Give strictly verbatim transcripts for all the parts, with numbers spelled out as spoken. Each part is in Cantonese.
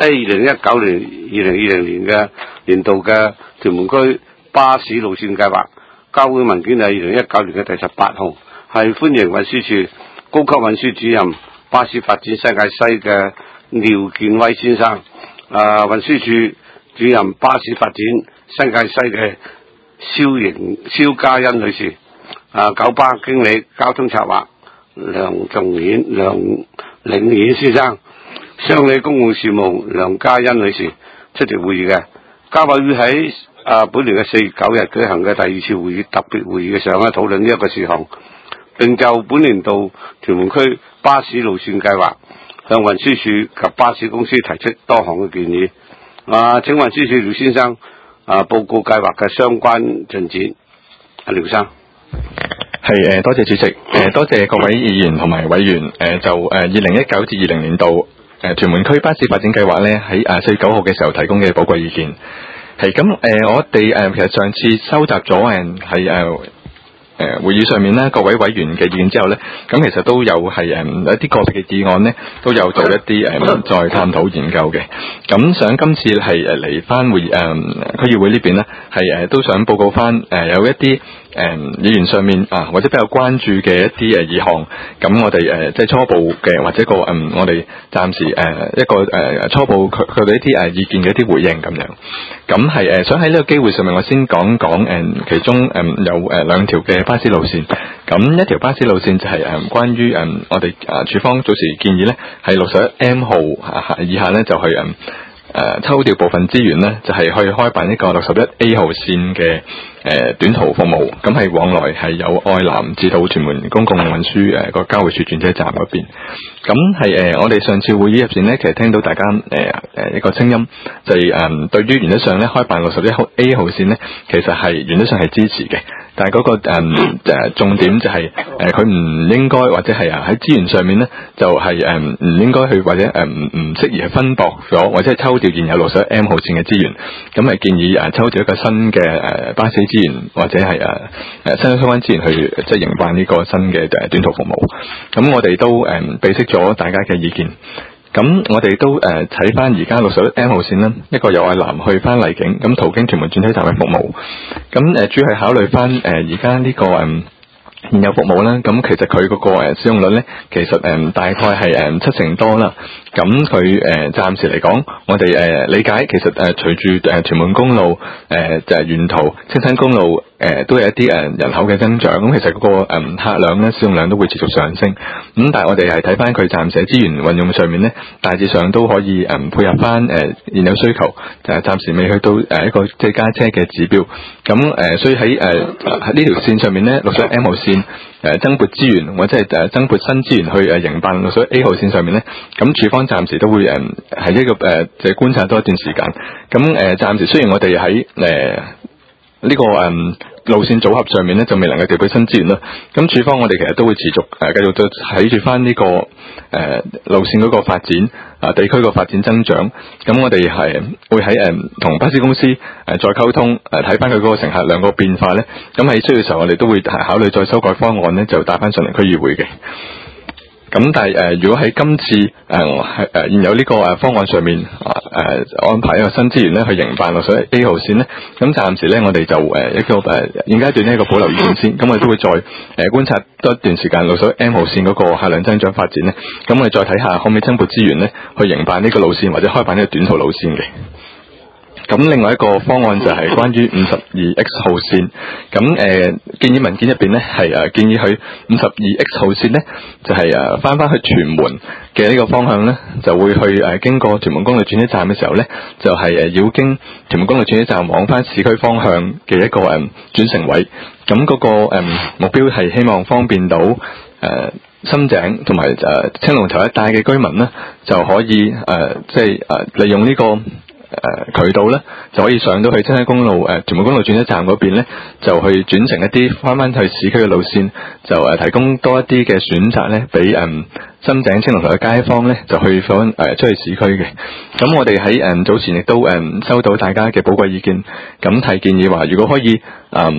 二零一九年、二零二零年嘅年度嘅屯門區巴士路線計劃，交會文件係二零一九年嘅第十八號，係歡迎運輸署高級運輸主任巴士發展新界西嘅廖建威先生，啊運輸署主任巴士發展新界西嘅蕭瑩蕭嘉欣女士，啊九巴經理交通策劃梁仲顯梁領顯先生，商理公共事務梁嘉欣女士出席會議嘅。交委會喺啊本年嘅四月九日舉行嘅第二次會議特別會議嘅上咧，討論呢一個事項，並就本年度屯門區巴士路線計劃向運輸署及巴士公司提出多項嘅建議。啊，請運輸署廖先生啊報告計劃嘅相關進展。阿廖生。 係誒，多謝主席，誒多謝各位議員同埋委員，誒就誒二零一九至二零年度誒屯門區巴士發展計劃咧喺誒四月九號嘅時候提供嘅寶貴意見。係咁誒，我哋誒其實上次收集咗誒係誒誒會議上面咧各位委員嘅意見之後咧，咁其實都有係誒一啲個別嘅議案咧都有做一啲誒再探討研究嘅。咁想今次係誒嚟翻會誒區議會呢邊咧，係誒都想報告翻誒有一啲。誒、嗯、議員上面啊，或者比較關注嘅一啲誒議項，咁我哋誒、呃、即係初步嘅或者個嗯，我哋暫時誒、呃、一個誒、呃、初步佢佢哋一啲誒意見嘅一啲回應咁樣。咁係誒想喺呢個機會上面，我先講講誒其中誒、嗯、有誒兩條嘅巴士路線。咁一條巴士路線就係、是、誒、嗯、關於誒、嗯、我哋啊署方早時建議咧，係六十一 M 號以下咧就去誒誒抽調部分資源咧，就係、是、去開辦一個六十一 A 號線嘅。誒短途服務，咁係往來係有愛南至到屯門公共運輸誒個交匯處轉車站嗰邊。咁係誒我哋上次會議入邊咧，其實聽到大家誒誒、呃、一個聲音，就係、是、誒、呃、對於原則上咧開辦六十一號 A 號線咧，其實係原則上係支持嘅。但係嗰、那個誒、呃、重點就係誒佢唔應該或者係啊喺資源上面咧，就係誒唔應該去或者誒唔唔適宜去分薄咗，或者係抽調現有六十一 M 號線嘅資源。咁係建議誒、呃、抽調一個新嘅誒、呃、巴士資源或者係誒誒新相關資源去即係營辦呢個新嘅誒短途服務。咁我哋都誒備悉咗大家嘅意見。咁我哋都誒睇翻而家六十一 M 號線啦，一個由愛南去翻荔景，咁途經屯門轉車站嘅服務。咁誒主要係考慮翻誒而家呢個誒。嗯現有服務啦，咁其實佢嗰個誒使用率咧，其實誒大概係誒七成多啦。咁佢誒暫時嚟講，我哋誒理解其實誒隨住誒屯門公路誒就係沿途青山公路誒都有一啲誒人口嘅增長，咁其實嗰個誒客量咧使用量都會持續上升。咁但係我哋係睇翻佢暫時喺資源運用上面咧，大致上都可以誒配合翻誒現有需求，就係暫時未去到誒一個即係加車嘅指標。咁誒所以喺誒喺呢條線上面咧，六十一 M 號線。誒增撥資源或者係誒增撥新資源去誒營辦六十一 A 號線上面咧，咁署方暫時都會誒係一個誒即係觀察多一段時間。咁誒暫時雖然我哋喺誒呢個誒、嗯、路線組合上面咧就未能夠調配新資源啦，咁署方我哋其實都會持續誒繼續都睇住翻呢個誒、呃、路線嗰個發展啊、呃、地區個發展增長。咁我哋係會喺誒同巴士公司誒、呃、再溝通誒睇翻佢嗰個乘客量個變化咧。咁喺需要嘅時候，我哋都會考慮再修改方案咧，就帶翻上嚟區議會嘅。咁但係誒、呃，如果喺今次誒係誒現有呢個誒方案上面啊誒、呃、安排一個新資源咧去營辦六十一 A 號線咧，咁暫時咧我哋就誒、呃、一個誒現階段呢一個保留意見先。咁我哋都會再誒、呃、觀察多一段時間六十一 M 號線嗰個客量增長發展咧，咁我哋再睇下可唔可以增撥資源咧去營辦呢個路線或者開辦呢個短途路線嘅。咁另外一個方案就係關於五十二 X 號線，咁誒、呃、建議文件入邊咧係誒建議去五十二 X 號線咧就係誒翻翻去屯門嘅呢個方向咧，就會去誒、呃、經過屯門公路轉車站嘅時候咧，就係誒繞經屯門公路轉車站往翻市區方向嘅一個誒、呃、轉乘位。咁嗰、那個誒、呃、目標係希望方便到誒、呃、深井同埋誒青龍頭一帶嘅居民咧，就可以誒即係誒利用呢、這個。誒、呃、渠道咧就可以上到去青山公路誒屯門公路轉車站嗰邊咧，就去轉乘一啲翻翻去市區嘅路線，就誒、呃、提供多一啲嘅選擇咧，俾誒深井青龍頭嘅街坊咧，就去翻誒、呃、出去市區嘅。咁我哋喺誒早前亦都誒、呃、收到大家嘅寶貴意見，咁提建議話，如果可以誒。呃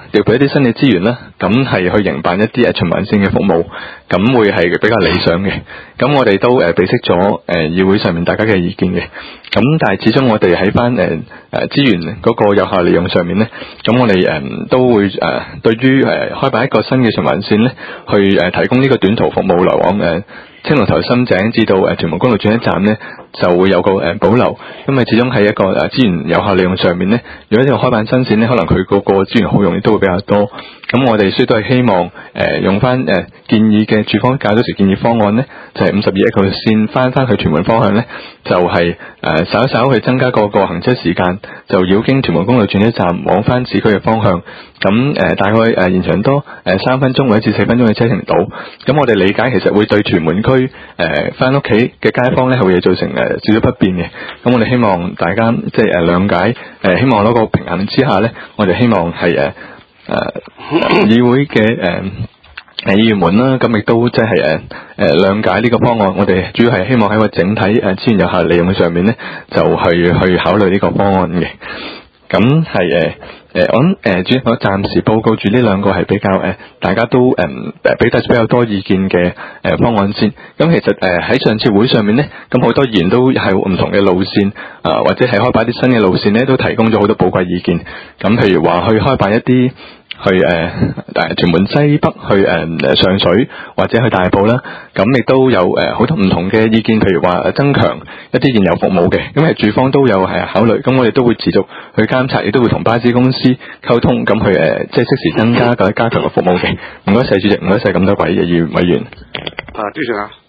調配一啲新嘅資源啦，咁係去營辦一啲誒循環線嘅服務，咁會係比較理想嘅。咁我哋都誒備悉咗誒議會上面大家嘅意見嘅。咁但係始終我哋喺翻誒誒資源嗰個有效利用上面咧，咁我哋誒都會誒對於誒開辦一個新嘅循環線咧，去誒提供呢個短途服務來往誒青龍頭深井至到誒屯門公路轉車站咧，就會有個誒保留，因為始終喺一個誒資源有效利用上面咧，如果呢個開辦新線咧，可能佢嗰個資源好用亦都會比較多。咁我哋需都係希望誒、呃、用翻誒、呃、建議嘅署方較早時建議方案咧，就係五十二 X 號線翻翻去屯門方向咧，就係、是、誒、呃、稍稍去增加個個行車時間，就繞經屯門公路轉車站往翻市區嘅方向。咁誒、呃、大概誒延長多誒三分鐘或者至四分鐘嘅車程度。咁我哋理解其實會對屯門區誒翻屋企嘅街坊咧係會造成誒少少不便嘅。咁我哋希望大家即係誒諒解誒、呃，希望攞個平衡之下咧，我哋希望係誒誒議會嘅誒誒議員們啦，咁亦都即係誒誒諒解呢個方案。我哋主要係希望喺個整體誒資源有效利用上面咧，就去去考慮呢個方案嘅。咁係誒誒，我諗誒主要我暫時報告住呢兩個係比較誒、呃，大家都誒誒俾得比較多意見嘅誒、呃、方案先。咁其實誒喺、呃、上次會上面咧，咁好多議員都係唔同嘅路線啊、呃，或者係開辦啲新嘅路線咧，都提供咗好多寶貴意見。咁譬如話去開辦一啲。去誒誒屯門西北去誒、呃、上水或者去大埔啦，咁亦都有誒好、呃、多唔同嘅意見，譬如話增強一啲現有服務嘅，咁係署方都有係考慮，咁我哋都會持續去監察，亦都會同巴士公司溝通，咁去誒、呃、即係適時增加或者加強個服務嘅。唔該晒主席，唔該晒咁多位嘅議員委員。 啊，主席啊，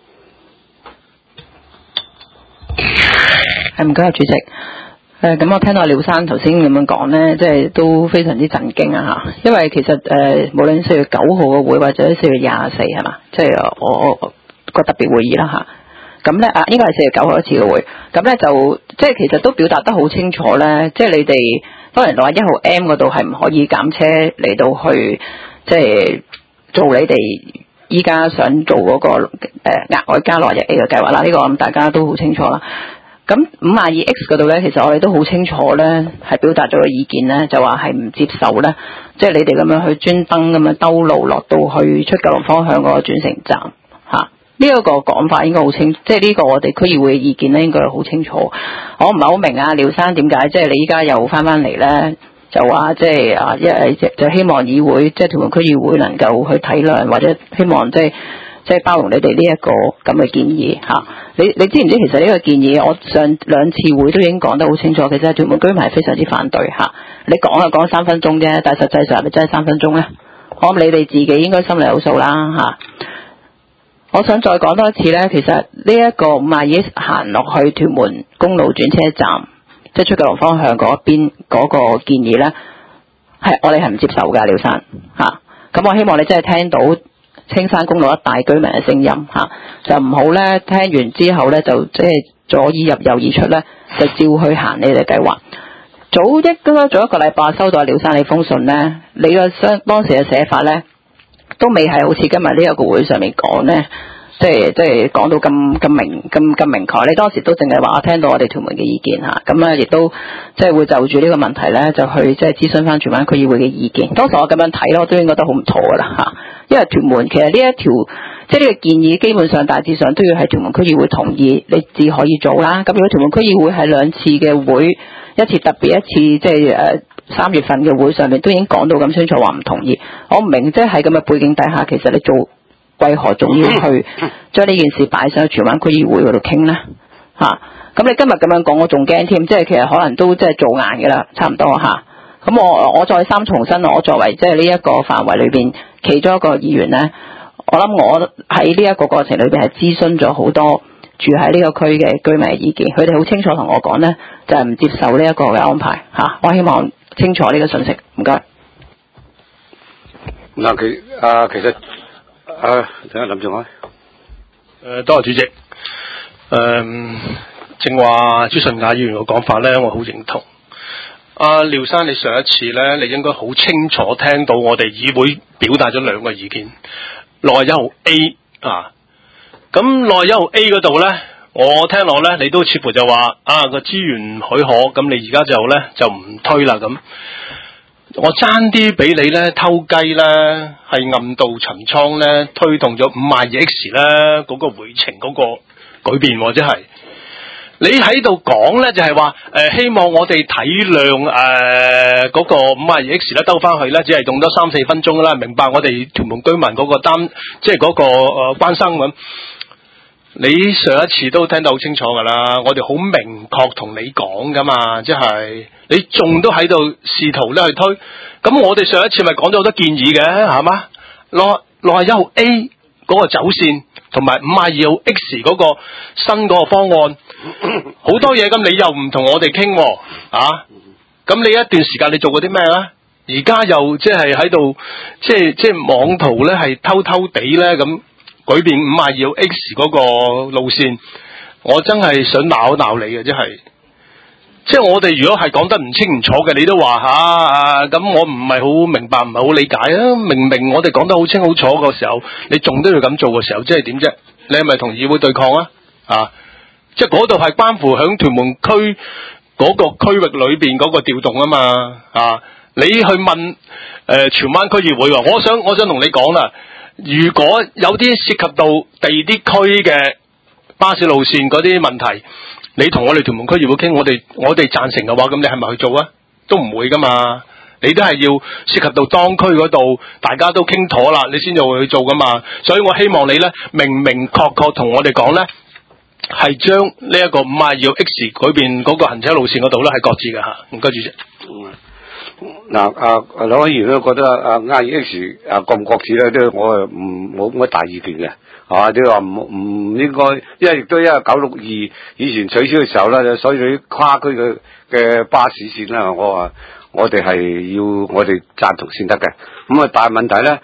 係唔該，主席。誒咁、呃、我聽到廖生頭先咁樣講咧，即係都非常之震驚啊嚇！因為其實誒、呃、無論四月九號嘅會或者四月廿四係嘛，即係我我個特別會議啦嚇。咁咧啊，應該係四月九號一次嘅會。咁咧就即係其實都表達得好清楚咧，即係你哋當然六十一號 M 嗰度係唔可以減車嚟到去即係做你哋依家想做嗰、那個誒、呃、額外加六十一 A 嘅計劃啦。呢、這個咁大家都好清楚啦。咁五十二 X 嗰度咧，其實我哋都好清楚咧，係表達咗個意見咧，就話係唔接受咧，即係你哋咁樣去專登咁樣兜路落到去出九龍方向嗰個轉乘站嚇，呢一個講法應該好清，即係呢個我哋區議會嘅意見咧應該係好清楚。我唔係好明啊，廖生點解即係你依家又翻翻嚟咧，就話即係啊一係就希望議會即係屯門區議會能夠去體諒，或者希望即係。即係包容你哋呢一個咁嘅建議嚇，你你知唔知其實呢個建議我上兩次會都已經講得好清楚，其實屯門居民係非常之反對嚇。你講就講三分鐘啫，但係實際上係咪真係三分鐘咧？我諗你哋自己應該心裏有數啦嚇。我想再講多一次咧，其實呢一個五十二行落去屯門公路轉車站，即係出九龍方向嗰邊嗰個建議咧，係我哋係唔接受㗎，廖生嚇。咁我希望你真係聽到青山公路一帶居民嘅聲音嚇，就唔好咧聽完之後咧就即係左耳入右耳出咧，就照去行你哋計劃。早一嗰早一個禮拜收到廖生你封信咧，你個相當時嘅寫法咧都未係好似今日呢一個會上面講咧，即係即係講到咁咁明咁咁明確。你當時都淨係話我聽到我哋屯門嘅意見嚇，咁咧亦都即係會就住呢個問題咧就去即係諮詢翻荃灣區議會嘅意見。當時我咁樣睇咯，我都已經覺得好唔妥噶啦嚇。因為屯門其實呢一條即係呢個建議，基本上大致上都要係屯門區議會同意，你至可以做啦。咁如果屯門區議會係兩次嘅會，一次特別一次即係誒三月份嘅會上面都已經講到咁清楚話唔同意，我唔明即係喺咁嘅背景底下，其實你做為何仲要去將呢件事擺上去荃灣區議會嗰度傾咧嚇？咁、啊、你今日咁樣講，我仲驚添，即係其實可能都即係做硬嘅啦，差唔多嚇。咁、啊、我我再三重申，我作為即係呢一個範圍裏邊其中一個議員咧，我諗我喺呢一個過程裏邊係諮詢咗好多住喺呢個區嘅居民嘅意見，佢哋好清楚同我講咧，就係、是、唔接受呢一個嘅安排嚇、啊。我希望清楚呢個信息，唔該。 嗱，其啊其實啊，等下林仲海。 誒，多謝主席。誒、呃，正話朱順雅議員嘅講法咧，我好認同。阿、啊、廖生，你上一次咧，你應該好清楚聽到我哋議會表達咗兩個意見，六十一號 A 啊，咁六十一號 A 嗰度咧，我聽落咧，你都似乎就話啊個資源唔許可，咁你而家就咧就唔推啦咁。 我爭啲俾你咧偷雞咧，係暗度陳倉咧，推動咗五萬二 X 咧嗰個回程嗰個改變，即係你喺度講咧，就係話誒希望我哋體諒誒嗰個五萬二 X 咧兜翻去咧，只係用多三四分鐘啦，明白我哋屯門居民嗰個擔，即係嗰個誒關心咁。你上一次都聽得好清楚噶啦，我哋好明確同你講噶嘛，即係你仲都喺度試圖咧去推，咁我哋上一次咪講咗好多建議嘅，係嘛？六六十一號 A 嗰個走線同埋五十二號 X 嗰個新嗰個方案，好多嘢咁，你又唔同我哋傾啊？咁你一段時間你做過啲咩咧？而家又即係喺度，即係即係妄圖咧係偷偷地咧咁。改變五十二號 X 嗰個路線，我真係想鬧一鬧你嘅，真係。即係我哋如果係講得唔清唔楚嘅，你都話吓，咁、啊、我唔係好明白，唔係好理解啊！明明我哋講得好清好楚嘅時候，你仲都要咁做嘅時候，即係點啫？你係咪同議會對抗啊？啊！即係嗰度係關乎響屯門區嗰個區域裏邊嗰個調動啊嘛啊！你去問誒、呃、荃灣區議會話，我想我想同你講啦。如果有啲涉及到第二啲區嘅巴士路線嗰啲問題，你同我哋屯門區議會傾，我哋我哋贊成嘅話，咁你係咪去做啊？都唔會噶嘛，你都係要涉及到當區嗰度，大家都傾妥啦，你先至會去做噶嘛。所以我希望你咧明明確確同我哋講咧，係將呢一個五十二號 X 嗰邊嗰個行車路線嗰度咧係擱置嘅吓。唔該主席。 嗱，啊兩位議員都覺得啊 五十二 X 啊各唔各自咧，都我誒唔冇乜大意見嘅，啊你話唔唔應該，因為亦都因為九六二以前取消嘅時候咧，所以啲跨區嘅嘅巴士線咧，我話我哋係要我哋贊同先得嘅。咁啊，但係問題咧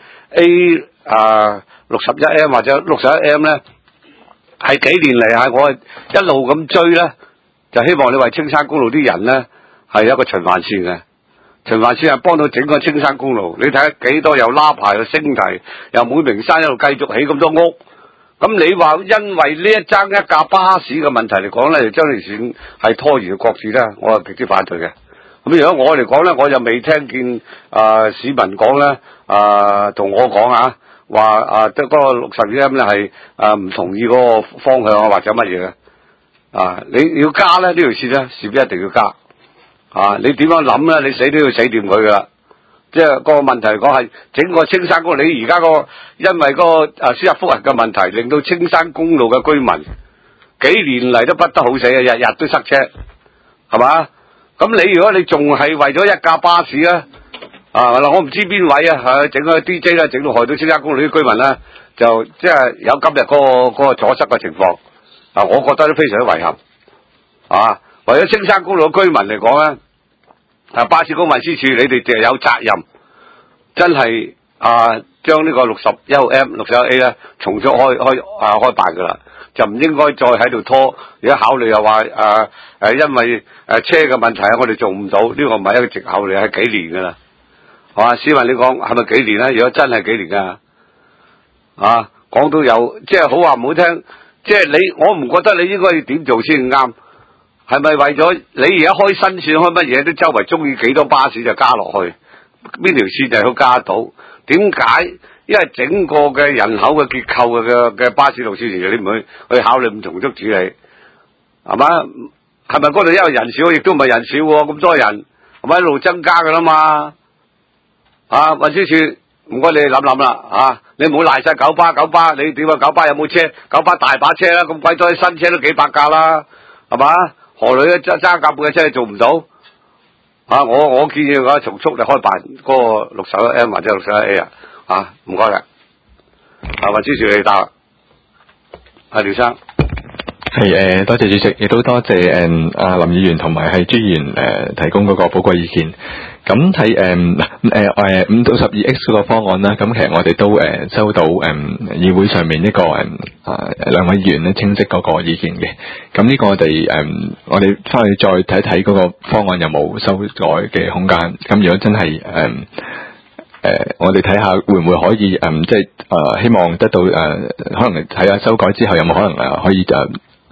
A 啊六十一 M 或者六十一 M 咧，係幾年嚟係我一路咁追咧，就希望你話青山公路啲人咧係一個循環線嘅。循環線係幫到整個青山公路，你睇下幾多又拉牌又升提，又每名山一路繼續起咁多屋。咁你話因為呢一爭一架巴士嘅問題嚟講咧，就將條線係拖延擱置咧，我係極之反對嘅。咁如果我嚟講咧，我就未聽見啊、呃、市民講咧啊同我講啊，話啊得嗰個六十二 M 咧係啊唔同意嗰個方向啊或者乜嘢嘅啊，你要加咧呢條線咧，勢必一定要加。啊！你點樣諗咧？你死都要死掂佢噶啦！即係個問題嚟講係整個青山公路，你而家個因為嗰個啊司法覆核嘅問題，令到青山公路嘅居民幾年嚟都不得好死啊！日日都塞車，係嘛？咁你如果你仲係為咗一架巴士咧，啊嗱，我唔知邊位啊，係整個 D J 咧，整到害到青山公路啲居民咧，就即係有今日嗰個嗰個阻塞嘅情況啊！我覺得都非常之遺憾啊！為咗青山公路嘅居民嚟講咧。啊！巴士公運輸處，你哋就有責任，真係啊，將呢個六十一號 M、六十一 A 咧，重新開開啊開辦噶啦，就唔應該再喺度拖。而家考慮又話啊誒，因為誒、啊、車嘅問題啊，我哋做唔到，呢、這個唔係一個藉口嚟，係幾年噶啦，係嘛？市民你講係咪幾年咧？如果真係幾年噶，啊講到有，即係好話唔好聽，即係你，我唔覺得你應該要點做先啱。係咪為咗你而家開新線開乜嘢都周圍中意幾多巴士就加落去，邊條線就好加到？點解？因為整個嘅人口嘅結構嘅嘅巴士路線，你唔去去考慮唔同足處理，係嘛？係咪嗰度因為人少，亦都唔係人少咁多人，係咪一路增加噶啦嘛？啊，運輸署唔該你諗諗啦，啊，你唔好賴晒九巴九巴，你點啊？九巴有冇車？九巴大把車啦，咁鬼多新車都幾百架啦，係嘛？何女咧揸揸架半嘅車做唔到啊！我我建議嘅話，從速嚟開辦嗰個六十一 M 或者六十一 A 啊！啊，唔該嘅，啊，運輸署你答，阿廖生係誒、呃，多謝主席，亦都多謝誒阿林議員同埋係朱議員誒、呃、提供嗰個寶貴意見。咁睇誒誒誒五到十二 X 個方案啦，咁其實我哋都誒、呃、收到誒、呃、議會上面一個誒啊兩位議員咧清晰嗰個意見嘅。咁呢個我哋誒、呃、我哋翻去再睇睇嗰個方案有冇修改嘅空間。咁如果真係誒誒，我哋睇下會唔會可以誒、呃、即係誒、呃、希望得到誒、呃、可能睇下修改之後有冇可能誒可以誒。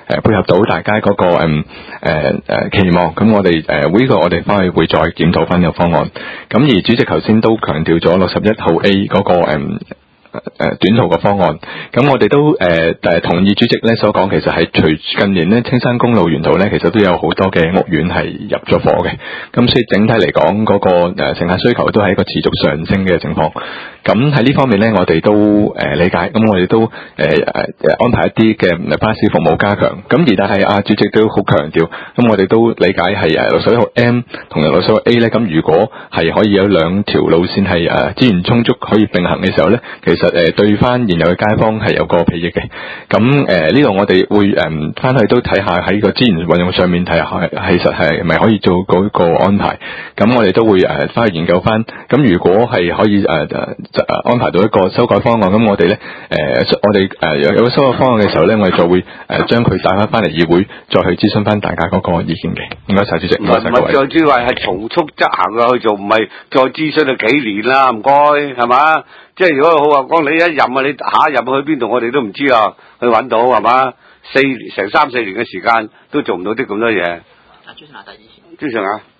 誒配合到大家嗰、那個誒誒誒期望，咁我哋誒會呢個我哋翻去會再檢討翻個方案。咁而主席頭先都強調咗六十一號 A 嗰、那個誒。嗯誒、呃，短途嘅方案，咁我哋都誒誒、呃、同意主席咧所講，其實係隨近年咧青山公路沿途咧，其實都有好多嘅屋苑係入咗伙嘅，咁所以整體嚟講，嗰、那個誒、呃、乘客需求都係一個持續上升嘅情況。咁喺呢方面咧，我哋都誒、呃、理解，咁我哋都誒誒、呃、安排一啲嘅巴士服務加強。咁而但係啊，主席都好強調，咁我哋都理解係誒六十一號 M 同埋六十一號 A 咧，咁如果係可以有兩條路線係誒資源充足可以並行嘅時候咧，其實誒對翻現有嘅街坊係有個裨益嘅。咁誒呢度我哋會誒翻、呃、去都睇下喺個資源運用上面睇下，其實係咪可以做嗰個安排。咁我哋都會誒翻去研究翻。咁如果係可以誒誒。呃誒安排到一個修改方案，咁我哋咧誒，我哋誒有有個修改方案嘅時候咧，我哋就會誒將佢帶翻翻嚟議會，再去諮詢翻大家嗰個意見嘅。唔該晒主席，唔該晒各位。 再之話係從速執行嘅去做，唔係再諮詢咗幾年啦，唔該，係嘛？即係如果好話講，你一任啊，你下一任去邊度，我哋都唔知啊，去揾到係嘛？四年成三四年嘅時間都做唔到啲咁多嘢。啊，朱常啊，第二朱常啊。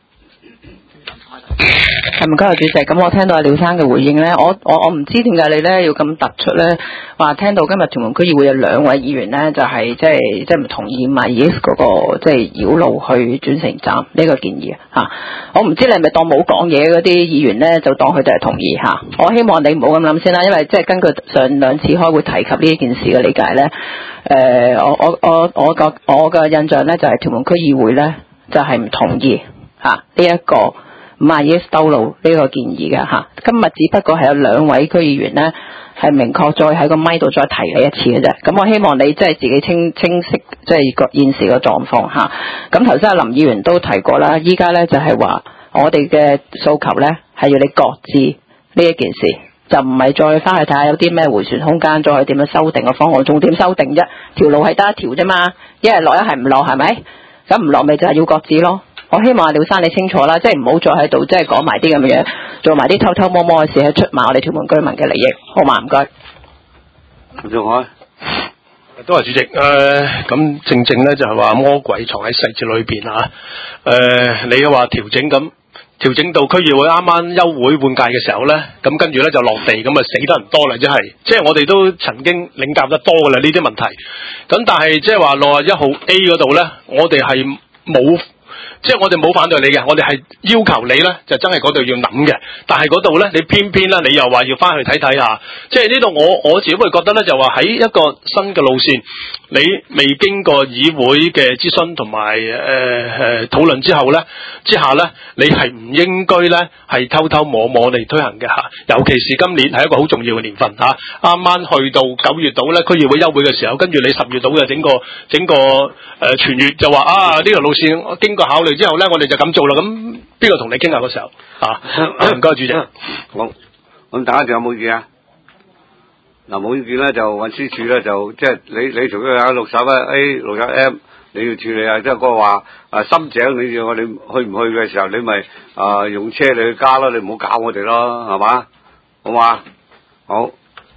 係唔該啊，主席。咁我聽到阿廖生嘅回應咧，我我我唔知點解你咧要咁突出咧，話聽到今日屯門區議會有兩位議員咧，就係即係即係唔同意買 yes 嗰個即係繞路去轉乘站呢個建議啊嚇。我唔知你係咪當冇講嘢嗰啲議員咧，就當佢哋係同意嚇。我希望你唔好咁諗先啦，因為即係根據上兩次開會提及呢一件事嘅理解咧，誒、呃、我我我我個我嘅印象咧就係屯門區議會咧就係唔同意嚇呢一個五十 yes 兜路呢個建議嘅嚇，今日只不過係有兩位區議員呢係明確再喺個咪度再提你一次嘅啫。咁我希望你即係自己清清晰即係個現時嘅狀況嚇。咁頭先阿林議員都提過啦，依家呢就係話我哋嘅訴求呢係要你擱置呢一件事，就唔係再翻去睇下有啲咩迴旋空間，再去點樣修訂個方案，重點修訂啫。條路係得一條啫嘛，一係落一係唔落係咪？咁唔落咪就係要擱置咯。我希望廖生你清楚啦，即係唔好再喺度即係講埋啲咁嘅嘢，做埋啲偷偷摸摸嘅事，喺出賣我哋屯門居民嘅利益，好嘛？唔該。 林仲海， 都係主席。誒、呃，咁正正咧就係話魔鬼藏喺細節裏邊啊。誒、呃，你嘅話調整咁調整到區議會啱啱休會換屆嘅時候咧，咁跟住咧就落地，咁啊死得人多啦，真係。即係我哋都曾經領教得多噶啦呢啲問題。咁但係即係話六十一號 A 嗰度咧，我哋係冇。即係我哋冇反對你嘅，我哋係要求你咧，就真係嗰度要諗嘅。但係嗰度咧，你偏偏咧，你又話要翻去睇睇下。即係呢度我我自己會覺得咧，就話喺一個新嘅路線，你未經過議會嘅諮詢同埋誒誒討論之後咧，之下咧，你係唔應該咧係偷偷摸摸嚟推行嘅嚇。尤其是今年係一個好重要嘅年份嚇，啱啱去到九月度咧，區議會休會嘅時候，跟住你十月度嘅整個整個誒、呃、全月就話啊呢條路線經過考慮之後咧，我哋就咁做啦。咁邊個同你傾下嗰時候啊？唔該，主席。 好，咁大家仲有冇意見啊？嗱，冇意見咧，就運輸署咧就即係你你除咗有六十一 A 六十 M 你要處理啊，即係嗰個話啊深井你要我哋去唔去嘅時候，你咪啊用車你去加咯，你唔好搞我哋咯，係嘛？好嘛？好。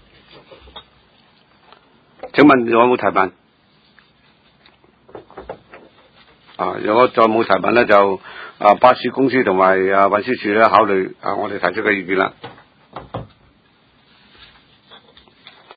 請問有冇提問？啊！如果再冇提問咧，就啊巴士公司同埋啊運輸署咧考慮啊我哋提出嘅意見啦。